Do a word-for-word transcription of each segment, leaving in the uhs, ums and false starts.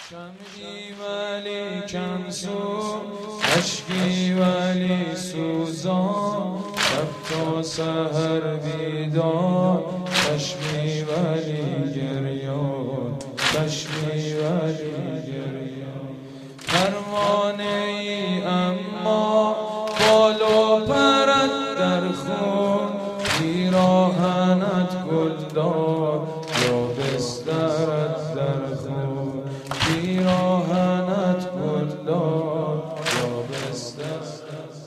شمعی ولی کنسو، اشکی ولی سوزان، شب تا سحر بیدار، چشمی ولی گریان، چشمی ولی گریان. پروانه ای اما بال و پرت در خون، پیراهنت گلدار یا بسترت در خون، پیراهنت گلدار یا بسترت.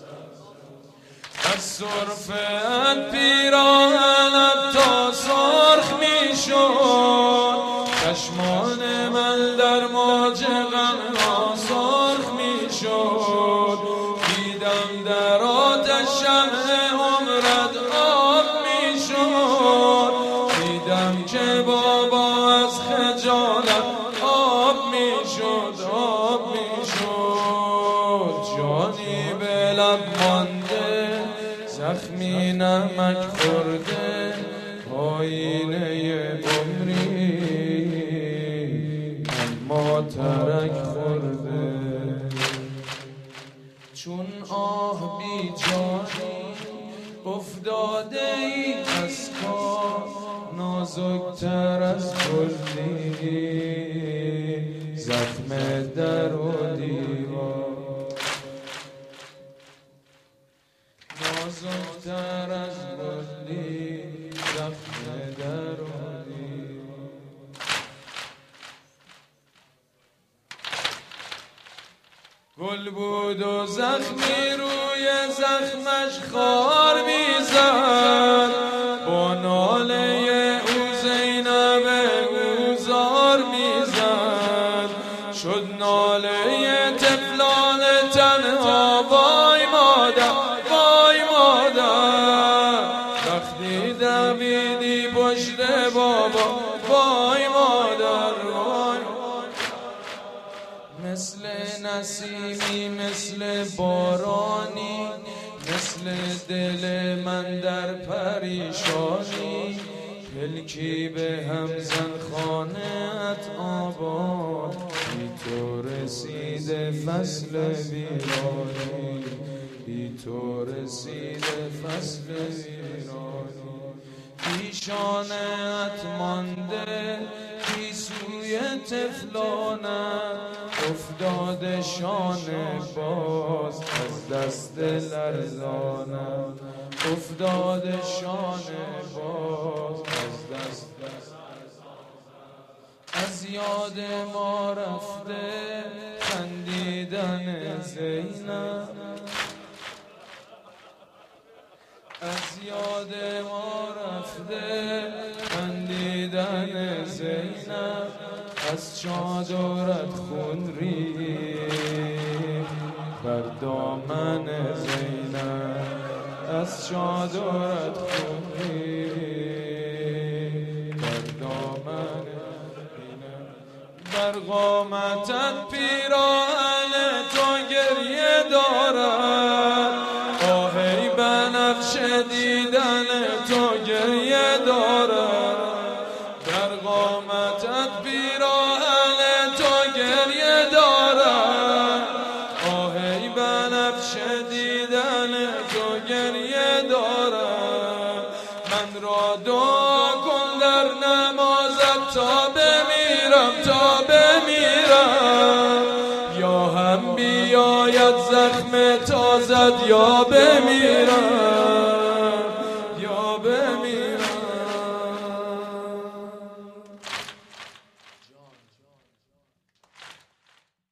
از سرفه‌ات پیراهنت تا سرخ می شد، چشمان من در موج غم سرخ می شد. دیدم در آتش شمع عمرت آب می شد، دیدم که بابا از خجالت آب می شد، آب می شد. جانی به لب مانده، زخمی نمک خورده، آینه عمری اما ترک خورده. چون آه بی جانی افتاده ای از کار، نازکتر از گلی زخم در و دیوار، نازکتر از گلی زخم در و دیوار. گل بود و زخمی روی زخمش خار میزد، با ناله او زینب او زار میزد. شد ناله طفلان تنها، وای مادر وای مادر. وقتی دویدی پشت بابا، وای مادر وای. مثل نسیمی مثل بارانی، مثل دل من در پریشانی. پلکی به هم زن خانه‌ات آباد، بی تو رسیده فصل ویرانی، بی تو رسیده فصل ویرانی. پیشانه‌ات مانده بی سوی طفلانت، افتاده شانه باز از دست لرزانم، افتاده شانه باز از دست لرزانم. از یاد ما رفته خندیدن زینب، از یاد ما رفته خندیدن زینب. از چادرت خون ریخت بر دامن زینب، از چادرت خون ریخت بر دامن زینب. بر قامتت پیراهن تو گریه دارد، آهی بنفشه دیدن تو گریه دارد. در قامتت پیراهن تو گریه دارد، آهی بنفشه دیدن تو گریه دارد. من را دعا کن در نمازت تا بمیرم، تا بمیرم. یا هم بیاید زخم تازد یا بمیرم.